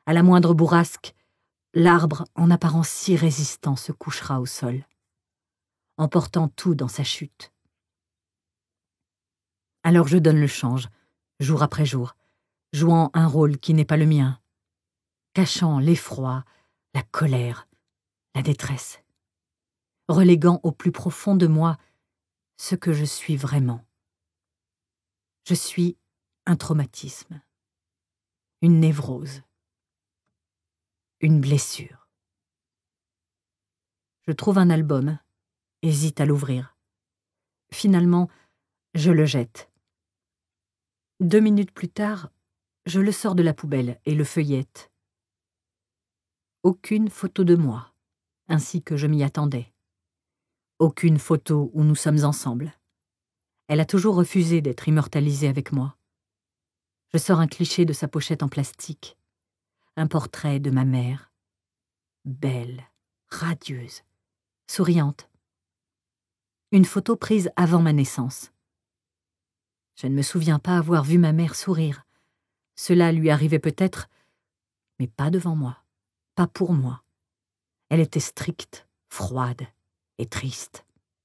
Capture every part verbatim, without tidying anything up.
À la moindre bourrasque, l'arbre, en apparence si résistant, se couchera au sol, emportant tout dans sa chute. Alors je donne le change, jour après jour, jouant un rôle qui n'est pas le mien, cachant l'effroi, la colère, la détresse, reléguant au plus profond de moi ce que je suis vraiment. Je suis un traumatisme, une névrose, une blessure. Je trouve un album, hésite à l'ouvrir. Finalement, je le jette. Deux minutes plus tard, je le sors de la poubelle et le feuillette. Aucune photo de moi, ainsi que je m'y attendais. Aucune photo où nous sommes ensemble. Elle a toujours refusé d'être immortalisée avec moi. Je sors un cliché de sa pochette en plastique. Un portrait de ma mère. Belle, radieuse, souriante. Une photo prise avant ma naissance. Je ne me souviens pas avoir vu ma mère sourire. Cela lui arrivait peut-être, mais pas devant moi, pas pour moi. Elle était stricte, froide et triste.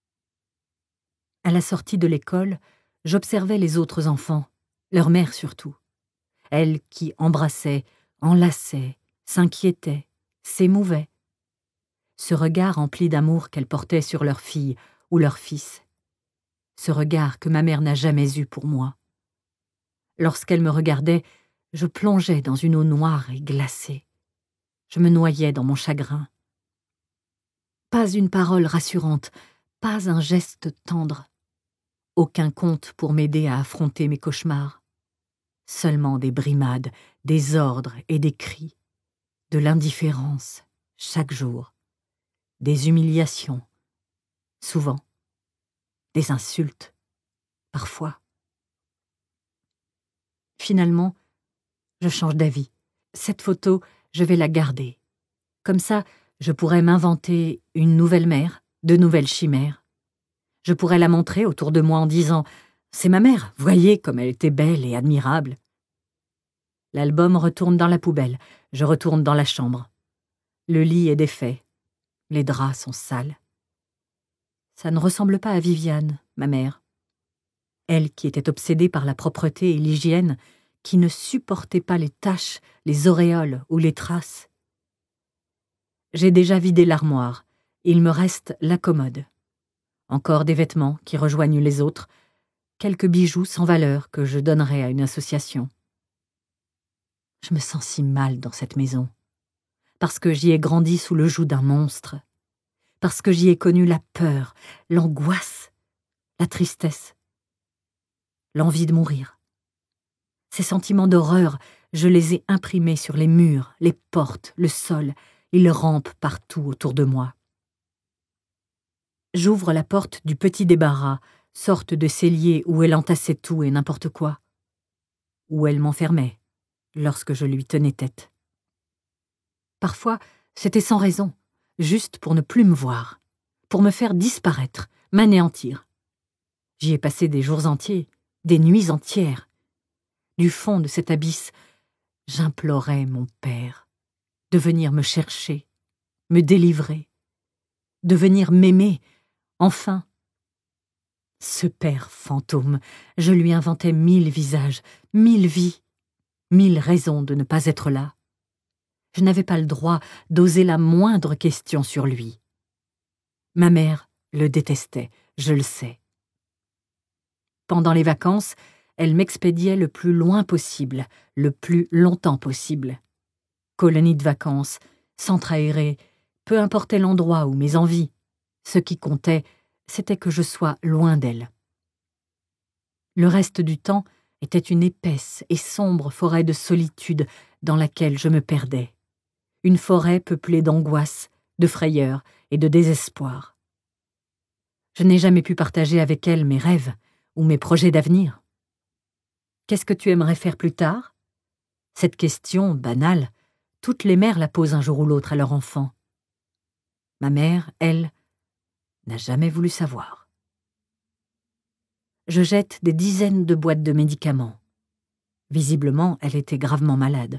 À la sortie de l'école, j'observais les autres enfants, leur mère surtout. Elle qui embrassait, enlaçait, s'inquiétait, s'émouvait. Ce regard empli d'amour qu'elle portait sur leur fille ou leur fils. Ce regard que ma mère n'a jamais eu pour moi. Lorsqu'elle me regardait, je plongeais dans une eau noire et glacée. Je me noyais dans mon chagrin. Pas une parole rassurante, pas un geste tendre. Aucun conte pour m'aider à affronter mes cauchemars. Seulement des brimades, des ordres et des cris. De l'indifférence, chaque jour. Des humiliations, souvent. Des insultes, parfois. Finalement, je change d'avis. Cette photo, je vais la garder. Comme ça, je pourrais m'inventer une nouvelle mère, de nouvelles chimères. Je pourrais la montrer autour de moi en disant « C'est ma mère, voyez comme elle était belle et admirable ». L'album retourne dans la poubelle, je retourne dans la chambre. Le lit est défait, les draps sont sales. Ça ne ressemble pas à Viviane, ma mère. Elle qui était obsédée par la propreté et l'hygiène, qui ne supportait pas les taches, les auréoles ou les traces. J'ai déjà vidé l'armoire, il me reste la commode. Encore des vêtements qui rejoignent les autres, quelques bijoux sans valeur que je donnerai à une association. Je me sens si mal dans cette maison, parce que j'y ai grandi sous le joug d'un monstre, parce que j'y ai connu la peur, l'angoisse, la tristesse, l'envie de mourir. Ces sentiments d'horreur, je les ai imprimés sur les murs, les portes, le sol, ils rampent partout autour de moi. J'ouvre la porte du petit débarras, sorte de cellier où elle entassait tout et n'importe quoi, où elle m'enfermait lorsque je lui tenais tête. Parfois, c'était sans raison, juste pour ne plus me voir, pour me faire disparaître, m'anéantir. J'y ai passé des jours entiers, des nuits entières. Du fond de cet abysse, j'implorais mon père de venir me chercher, me délivrer, de venir m'aimer, enfin. Ce père fantôme, je lui inventais mille visages, mille vies, mille raisons de ne pas être là. Je n'avais pas le droit d'oser la moindre question sur lui. Ma mère le détestait, je le sais. Pendant les vacances, elle m'expédiait le plus loin possible, le plus longtemps possible. Colonie de vacances, centre aéré, peu importait l'endroit ou mes envies. Ce qui comptait, c'était que je sois loin d'elle. Le reste du temps était une épaisse et sombre forêt de solitude dans laquelle je me perdais. Une forêt peuplée d'angoisse, de frayeur et de désespoir. Je n'ai jamais pu partager avec elle mes rêves ou mes projets d'avenir. Qu'est-ce que tu aimerais faire plus tard? Cette question, banale, toutes les mères la posent un jour ou l'autre à leur enfant. Ma mère, elle, n'a jamais voulu savoir. Je jette des dizaines de boîtes de médicaments. Visiblement, elle était gravement malade.